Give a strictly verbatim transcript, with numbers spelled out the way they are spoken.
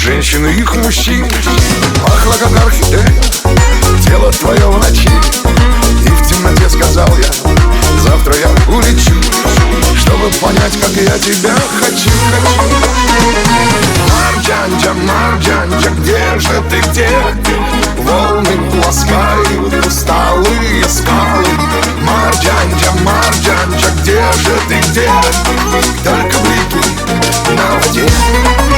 женщин и их мужчин. Пахло как орхидея, тело твое в ночи. И в темноте сказал я: завтра я улечу, чтобы понять, как я тебя хочу. Марджанджа, Марджанджа, где же ты, где? Волны ласкают усталые скалы. Марджанджа, Марджанджа, где же ты, где? Только блики на воде.